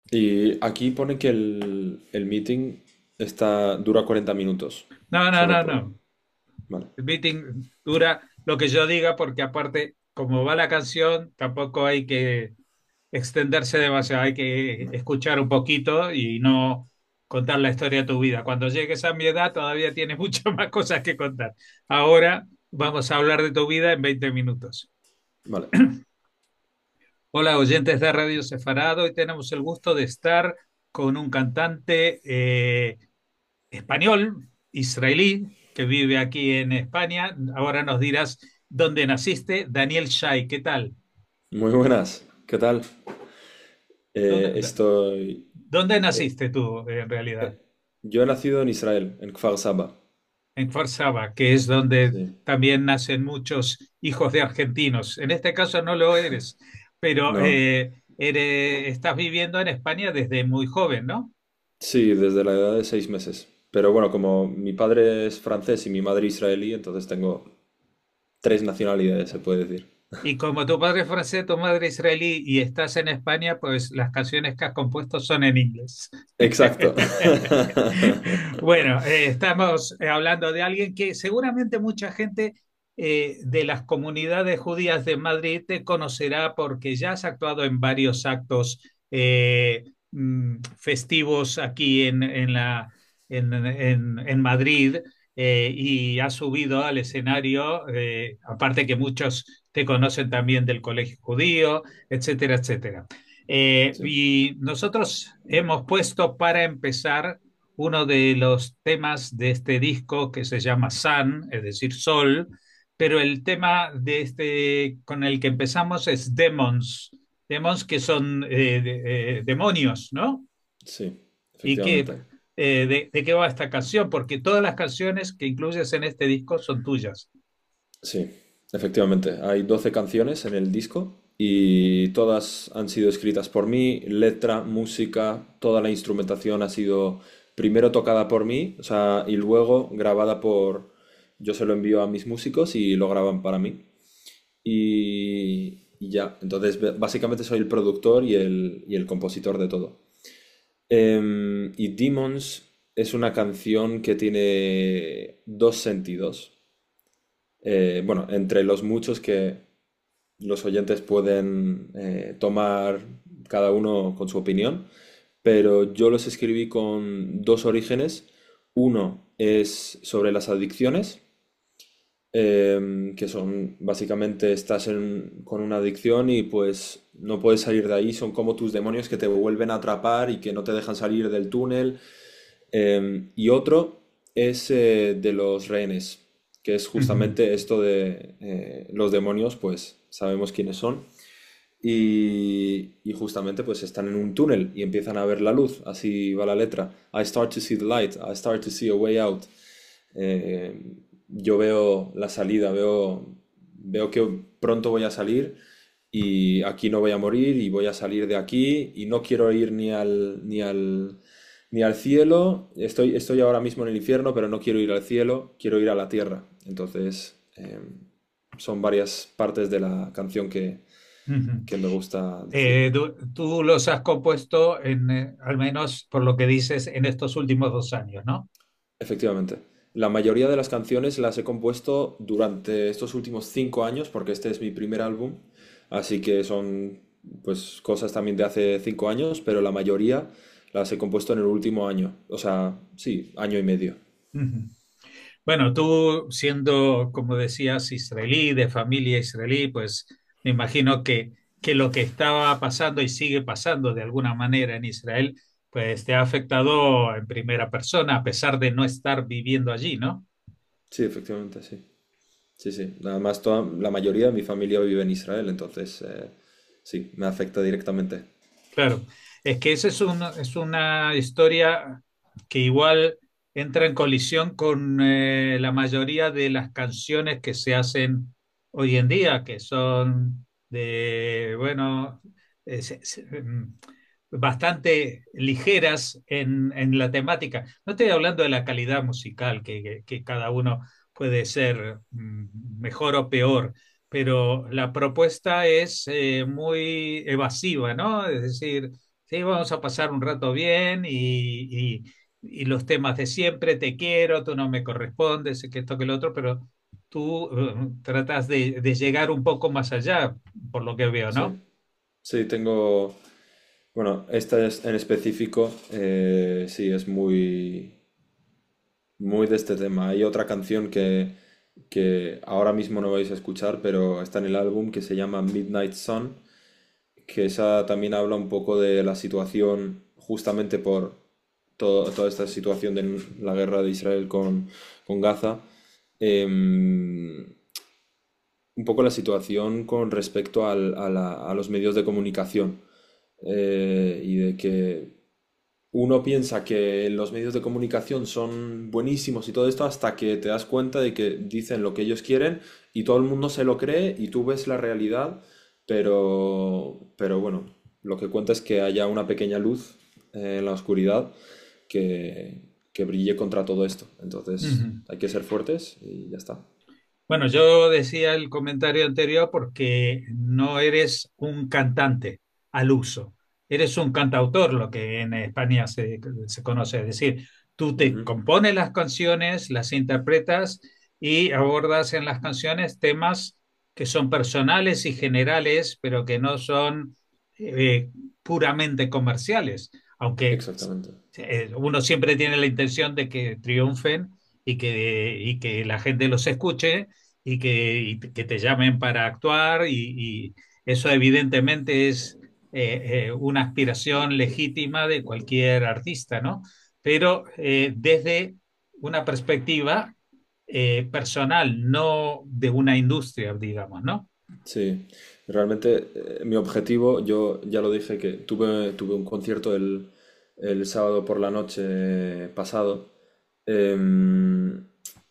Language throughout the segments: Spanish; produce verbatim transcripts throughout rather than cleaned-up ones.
Y aquí pone que el, el meeting está, dura cuarenta minutos. No, no, Solo no, por... no. Vale. El meeting dura lo que yo diga porque aparte, como va la canción, tampoco hay que extenderse demasiado, hay que escuchar un poquito y no contar la historia de tu vida. Cuando llegues a mi edad todavía tienes muchas más cosas que contar. Ahora vamos a hablar de tu vida en veinte minutos. Vale. Hola, oyentes de Radio Sefarado. Hoy tenemos el gusto de estar con un cantante eh, español, israelí, que vive aquí en España. Ahora nos dirás dónde naciste. Daniel Shai, ¿qué tal? Muy buenas. ¿Qué tal? Eh, ¿Dónde, estoy... dónde eh, naciste tú, en realidad? eh, yo he nacido en Israel, en Kfar Saba. En Kfar Saba, que es donde Sí. también nacen muchos hijos de argentinos. En este caso no lo eres, pero No. eh, eres- estás viviendo en España desde muy joven, ¿no? Sí, desde la edad de seis meses. Pero bueno, como mi padre es francés y mi madre israelí, entonces tengo tres nacionalidades, se puede decir. Y como tu padre es francés, tu madre israelí y estás en España, pues las canciones que has compuesto son en inglés. Exacto. Bueno, eh, estamos eh, hablando de alguien que seguramente mucha gente eh, de las comunidades judías de Madrid te conocerá porque ya has actuado en varios actos eh, mm, festivos aquí en, en la, en, en- en Madrid eh, y has subido al escenario, eh, aparte que muchos te conocen también del Colegio Judío, etcétera, etcétera. Eh, Sí. y nosotros hemos puesto para empezar uno de los temas de este disco que se llama Sun, es decir, Sol, pero el tema de este con el que empezamos es Demons, Demons que son eh, de- eh, demonios, ¿no? Sí, ¿Y qué, efectivamente. eh, de, de qué va esta canción? Porque todas las canciones que incluyes en este disco son tuyas. Sí, efectivamente. Hay doce canciones en el disco y todas han sido escritas por mí. Letra, música, toda la instrumentación ha sido primero tocada por mí, o sea, y luego grabada por... Yo se lo envío a mis músicos y lo graban para mí. Y, y ya, entonces b- básicamente soy el productor y el, y el compositor de todo. Em, y Demons es una canción que tiene dos sentidos. Eh, bueno, entre los muchos que los oyentes pueden eh, tomar cada uno con su opinión, pero yo los escribí con dos orígenes. Uno es sobre las adicciones, em, que son básicamente estás en- con una adicción y pues no puedes salir de ahí, son como tus demonios que te vuelven a atrapar y que no te dejan salir del túnel. Em, y otro es eh, de los rehenes, que es Ujú. justamente esto de eh, los demonios, pues sabemos quiénes son. Y, y justamente pues están en un túnel y empiezan a ver la luz, así va la letra. I start to see the light, I start to see a way out. Eh, yo veo la salida, veo, veo que pronto voy a salir y aquí no voy a morir y voy a salir de aquí y no quiero ir ni al, ni al, ni al cielo. Estoy, estoy ahora mismo en el infierno, pero no quiero ir al cielo, quiero ir a la tierra. Entonces, eh, son varias partes de la canción que, Ujú. que me gusta decir. Eh, tú, tú los has compuesto en, eh, al menos por lo que dices, en estos últimos dos años, ¿no? Efectivamente. La mayoría de las canciones las he compuesto durante estos últimos cinco años, porque este es mi primer álbum, así que son pues cosas también de hace cinco años, pero la mayoría las he compuesto en el último año, o sea, sí, año y medio. Ujú. Bueno, tú siendo, como decías, israelí, de familia israelí, pues me imagino que, que lo que estaba pasando y sigue pasando de alguna manera en Israel, pues te ha afectado en primera persona, a pesar de no estar viviendo allí, ¿no? Sí, efectivamente, sí. Sí, sí. Además, toda, la mayoría de mi familia vive en Israel, entonces eh, sí, me afecta directamente. Claro, es que esa es una, es una historia que igual entra en colisión con eh, la mayoría de las canciones que se hacen hoy en día, que son de, bueno, eh, se- se- mm, bastante ligeras en, en la temática. No estoy hablando de la calidad musical, que, que- que cada uno puede ser mm, mejor o peor, pero la propuesta es eh, muy evasiva, ¿no? Es decir, sí, vamos a pasar un rato bien y, y- y los temas de siempre, te quiero, tú no me correspondes, que esto, que lo otro, pero tú eh, tratas de, de llegar un poco más allá, por lo que veo, Sí, ¿no? sí, tengo, bueno, esta es en específico, eh, sí, es muy, muy de este tema. Hay otra canción que, que ahora mismo no vais a escuchar, pero está en el álbum que se llama Midnight Sun, que esa también habla un poco de la situación, justamente por todo- toda esta situación de la guerra de Israel con, con Gaza. Em, un poco la situación con respecto al- a, la- a los medios de comunicación, eh, y de que uno piensa que los medios de comunicación son buenísimos y todo esto hasta que te das cuenta de que dicen lo que ellos quieren y todo el mundo se lo cree y tú ves la realidad, pero, pero bueno, lo que cuenta es que haya una pequeña luz, eh, en la oscuridad que, que brille contra todo esto. Entonces Ujú. hay que ser fuertes y ya está. Bueno, yo decía el comentario anterior porque no eres un cantante al uso, eres un cantautor, lo que en España se, se conoce. Es decir, tú te Ujú. compones las canciones, las interpretas y abordas en las canciones temas que son personales y generales, pero que no son eh, puramente comerciales, aunque Exactamente. eh, uno siempre tiene la intención de que triunfen y que, y que la gente los escuche y que, y que te llamen para actuar y, y eso evidentemente es eh, eh, una aspiración legítima de cualquier artista, ¿no? Pero eh, desde una perspectiva eh, personal, no de una industria, digamos, ¿no? Sí, realmente, eh, mi objetivo, yo ya lo dije que tuve, tuve un concierto el, el sábado por la noche pasado. Em,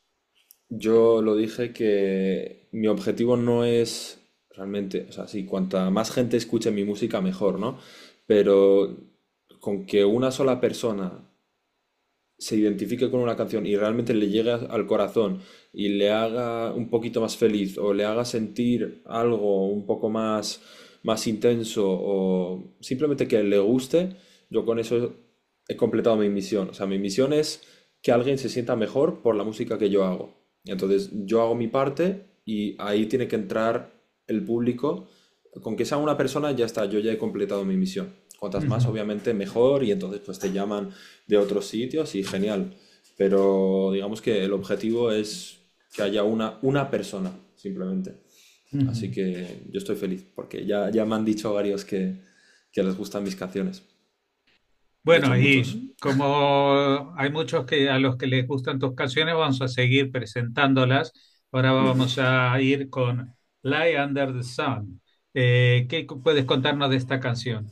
yo lo dije que mi objetivo no es realmente, o sea, sí, cuanta más gente escuche mi música, mejor, ¿no? Pero con que una sola persona se identifique con una canción y realmente le llegue al corazón y le haga un poquito más feliz o le haga sentir algo un poco más, más intenso o simplemente que le guste, yo con eso he completado mi misión. O sea, mi misión es que alguien se sienta mejor por la música que yo hago. Entonces, yo hago mi parte y ahí tiene que entrar el público. Con que sea una persona, ya está, yo ya he completado mi misión. Cuantas más, Ujú. obviamente, mejor y entonces pues te llaman de otros sitios y genial. Pero digamos que el objetivo es que haya una, una persona, simplemente. Así Ujú. que yo estoy feliz porque ya, ya me han dicho varios que, que les gustan mis canciones. De hecho, Bueno, muchos. y como hay muchos que a los que les gustan tus canciones, vamos a seguir presentándolas. Ahora vamos a ir con Lie Under the Sun. Eh, ¿qué puedes contarnos de esta canción?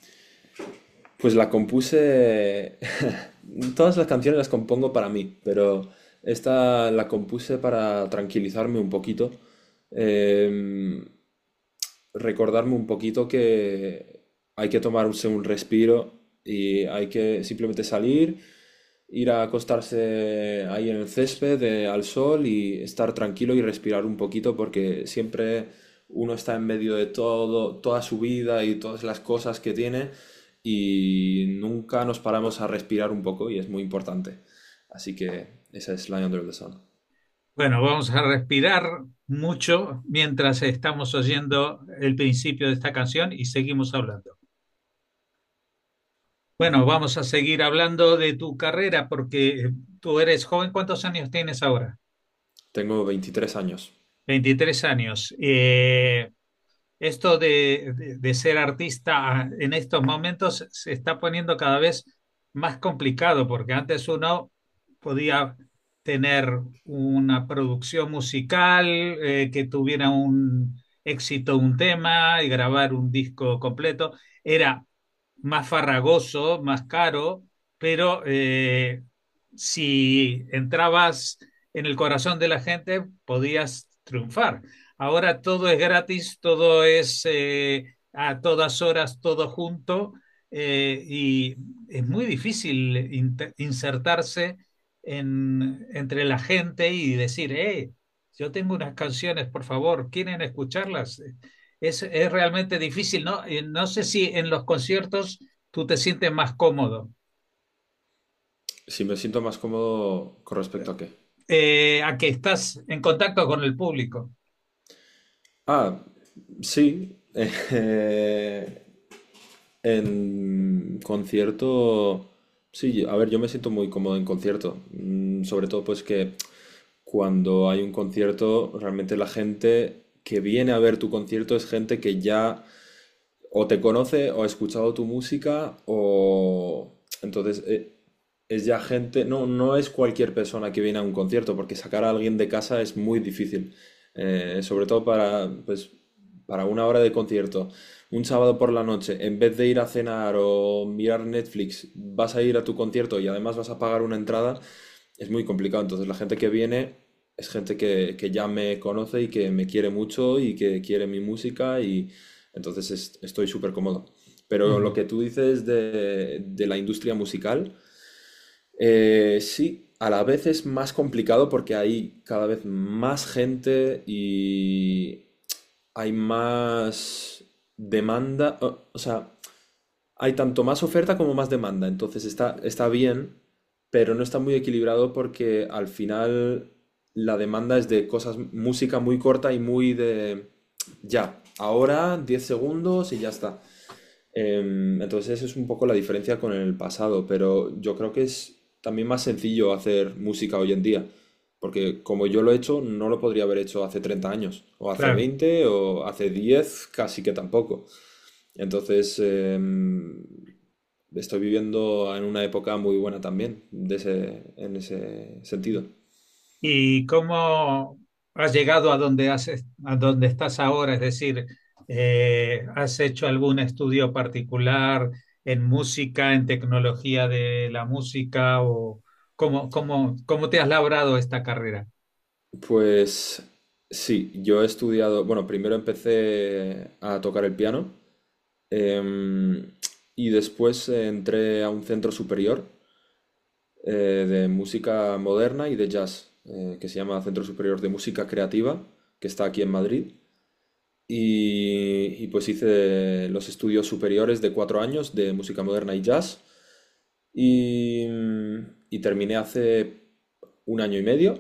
Pues la compuse. Todas las canciones las compongo para mí, pero esta la compuse para tranquilizarme un poquito. Em, recordarme un poquito que hay que tomarse un respiro y hay que simplemente salir, ir a acostarse ahí en el césped, eh, al sol y estar tranquilo y respirar un poquito porque siempre uno está en medio de todo, toda su vida y todas las cosas que tiene y nunca nos paramos a respirar un poco y es muy importante. Así que esa es Lie Under the Sun. Bueno, vamos a respirar mucho mientras estamos oyendo el principio de esta canción y seguimos hablando. Bueno, vamos a seguir hablando de tu carrera porque tú eres joven. ¿Cuántos años tienes ahora? Tengo veintitrés años. Veintitrés años. Eh, esto de, de- de ser artista en estos momentos se está poniendo cada vez más complicado porque antes uno podía tener una producción musical eh, que tuviera un éxito, un tema y grabar un disco completo. Era más farragoso, más caro, pero eh, si entrabas en el corazón de la gente podías triunfar. Ahora todo es gratis, todo es eh, a todas horas, todo junto, eh, y es muy difícil in- insertarse en- entre la gente y decir, eh, yo tengo unas canciones, por favor, ¿quieren escucharlas? Es, es realmente difícil, ¿no? Eh, no sé si en los conciertos tú te sientes más cómodo? Si me siento más cómodo con respecto a qué. Eh, a que estás en contacto con el público. Ah, sí. eh, en concierto, sí, a ver, yo me siento muy cómodo en concierto. Mm, Sobre todo pues que cuando hay un concierto, realmente la gente que viene a ver tu concierto es gente que ya o te conoce o ha escuchado tu música o entonces eh, es ya gente, no, no es cualquier persona que viene a un concierto porque sacar a alguien de casa es muy difícil. Eh, sobre todo para, pues, para una hora de concierto, un sábado por la noche, en vez de ir a cenar o mirar Netflix, vas a ir a tu concierto y además vas a pagar una entrada, es muy complicado. Entonces la gente que viene es gente que, que ya me conoce y que me quiere mucho y que quiere mi música y entonces es- estoy súper cómodo. Pero lo Ujú. que tú dices de, de la industria musical, eh, sí, a la vez es más complicado porque hay cada vez más gente y hay más demanda, o, o sea, hay tanto más oferta como más demanda, entonces está, está bien, pero no está muy equilibrado porque al final la demanda es de cosas, música muy corta y muy de ya, ahora diez segundos y ya está. Em, entonces esa es un poco la diferencia con el pasado, pero yo creo que es también más sencillo hacer música hoy en día, porque como yo lo he hecho, no lo podría haber hecho hace treinta años, o hace Claro. veinte o hace diez casi que tampoco. Entonces, em, estoy viviendo en una época muy buena también, de ese, en ese sentido. ¿Y cómo has llegado a donde, has, a donde estás ahora? Es decir, eh, ¿has hecho algún estudio particular en música, en tecnología de la música o cómo, cómo, cómo te has labrado esta carrera? Pues sí, yo he estudiado, bueno, primero empecé a tocar el piano. Em, y después eh, entré a un centro superior eh, de música moderna y de jazz, eh, que se llama Centro Superior de Música Creativa, que está aquí en Madrid. Y, y pues hice los estudios superiores de cuatro años de música moderna y jazz. Y, y terminé hace un año y medio.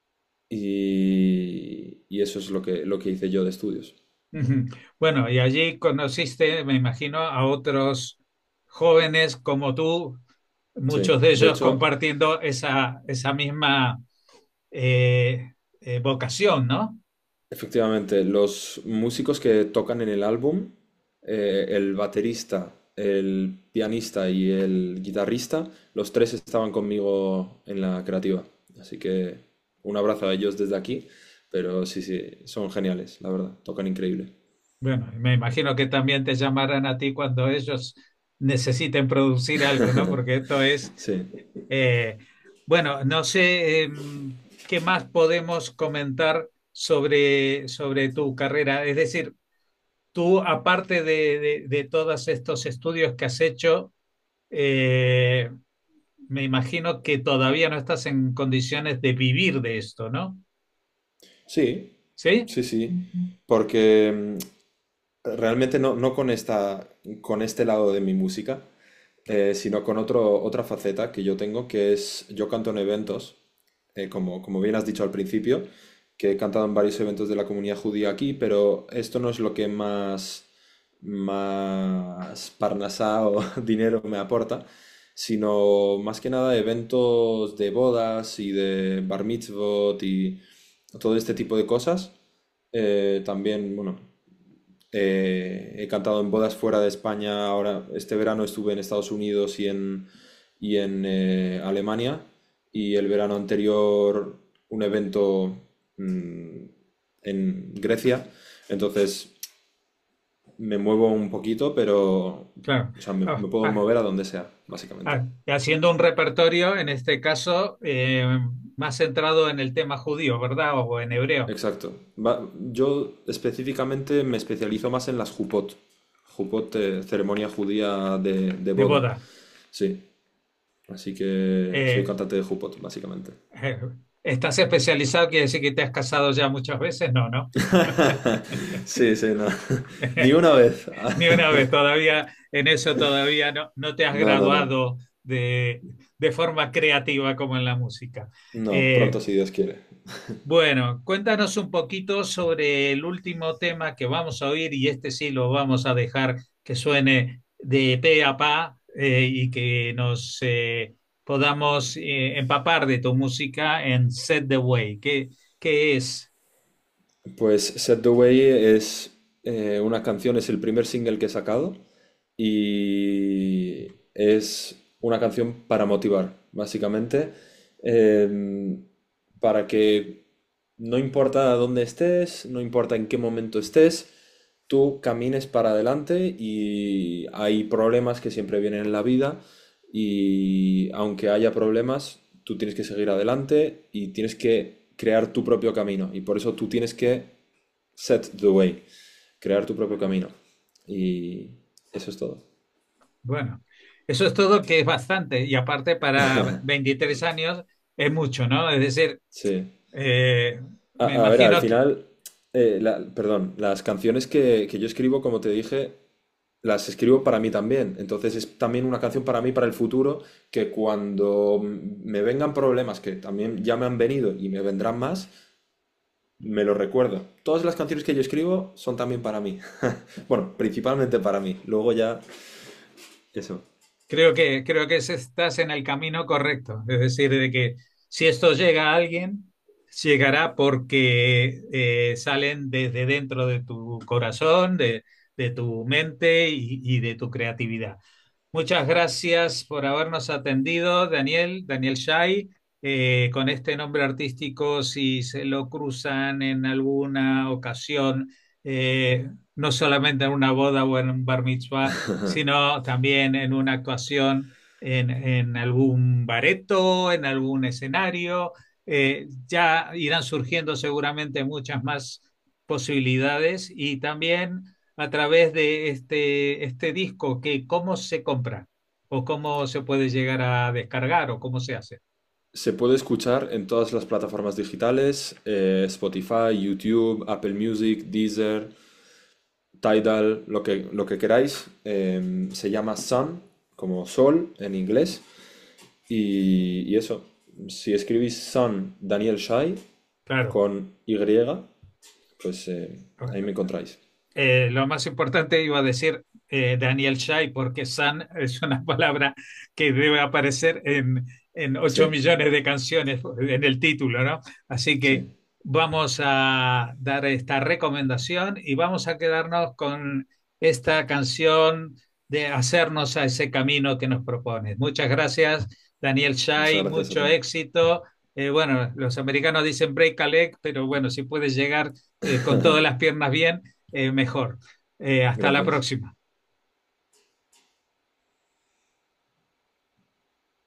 Y, y eso es lo que, lo que hice yo de estudios. Ujú. Bueno, y allí conociste, me imagino, a otros jóvenes como tú, muchos Sí, de de ellos hecho, compartiendo esa, esa misma eh, eh, vocación, ¿no? efectivamente, los músicos que tocan en el álbum, eh, el baterista, el pianista y el guitarrista, los tres estaban conmigo en la creativa. Así que un abrazo a ellos desde aquí, pero sí, sí, son geniales, la verdad, tocan increíble. Bueno, me imagino que también te llamarán a ti cuando ellos necesiten producir algo, ¿no? Porque esto es, Sí. eh, bueno, no sé eh, qué más podemos comentar sobre, sobre tu carrera. Es decir, tú, aparte de, de- de todos estos estudios que has hecho, eh, me imagino que todavía no estás en condiciones de vivir de esto, ¿no? Sí, ¿Sí? sí, sí, porque mm, realmente no, no con esta, con este lado de mi música, eh, sino con otro, otra faceta que yo tengo, que es yo canto en eventos, eh, como, como bien has dicho al principio, que he cantado en varios eventos de la comunidad judía aquí, pero esto no es lo que más, más parnasá o dinero me aporta, sino más que nada eventos de bodas y de bar mitzvot y todo este tipo de cosas. Eh, también, bueno, eh, he cantado en bodas fuera de España. Ahora, este verano estuve en Estados Unidos y en, y en eh, Alemania. Y el verano anterior, un evento mm, en Grecia. Entonces, me muevo un poquito, pero, Claro. o sea, me, Ah, me puedo ah, mover a donde sea, básicamente. ah, y haciendo un repertorio, en este caso, eh, más centrado en el tema judío, ¿verdad? O en hebreo, Exacto. Va- yo específicamente me especializo más en las jupot. Jupot, eh, ceremonia judía de, de de boda. boda. Sí. Así que soy Eh, cantante de jupot, básicamente. eh, ¿Estás especializado? ¿Quiere decir que te has casado ya muchas veces? No, ¿no? Sí, sí, no. Ni una vez. Ni una vez, todavía en eso todavía no, no te has No, no, no. graduado de, de forma creativa como en la música. No, Eh, pronto si Dios quiere. bueno, cuéntanos un poquito sobre el último tema que vamos a oír y este sí lo vamos a dejar que suene de pe a pa eh, y que nos eh, podamos eh, empapar de tu música en Set the Way. ¿Qué, qué es? Pues Set the Way es eh, una canción, es el primer single que he sacado y es una canción para motivar, básicamente, em, para que no importa dónde estés, no importa en qué momento estés, tú camines para adelante y hay problemas que siempre vienen en la vida y aunque haya problemas, tú tienes que seguir adelante y tienes que crear tu propio camino y por eso tú tienes que set the way, crear tu propio camino y eso es todo. Bueno, eso es todo que es bastante y aparte para veintitrés años es mucho, ¿no? Es decir, Sí. eh, me A, a ver, al imagino que... final, eh, la- perdón, las canciones que, que yo escribo, como te dije, las escribo para mí también. Entonces es también una canción para mí, para el futuro, que cuando m- me vengan problemas, que también ya me han venido y me vendrán más, me lo recuerdo. Todas las canciones que yo escribo son también para mí. Bueno, principalmente para mí. Luego ya, eso. Creo que, creo que es- estás en el camino correcto. Es decir, de que si esto llega a alguien, llegará porque eh, salen desde dentro de tu corazón, de, de tu mente y, y de tu creatividad. Muchas gracias por habernos atendido, Daniel, Daniel Shai. Eh, con este nombre artístico, si se lo cruzan en alguna ocasión, eh, no solamente en una boda o en un bar mitzvah, sino también en una actuación en, en algún bareto, en algún escenario. Eh, ya irán surgiendo seguramente muchas más posibilidades y también a través de este, este disco, que cómo se compra o cómo se puede llegar a descargar o cómo se hace. Se puede escuchar en todas las plataformas digitales, eh, Spotify, YouTube, Apple Music, Deezer, Tidal, lo que, lo que queráis. Em, se llama Sun, como sol en inglés. Y, y eso, si escribís Sun Daniel Shai Claro. con Y, pues eh, ahí me encontráis. Eh, lo más importante iba a decir eh, Daniel Shai, porque Sun es una palabra que debe aparecer en, en ocho Sí, millones de canciones en el título, ¿no? Así que sí, vamos a dar esta recomendación y vamos a quedarnos con esta canción de hacernos a ese camino que nos propones. Muchas gracias, Daniel muchas Shai, gracias a mucho ti. éxito. Eh, bueno, los americanos dicen break a leg, pero bueno, si puedes llegar eh, con todas las piernas bien, eh, mejor. Eh, hasta la Gracias. próxima.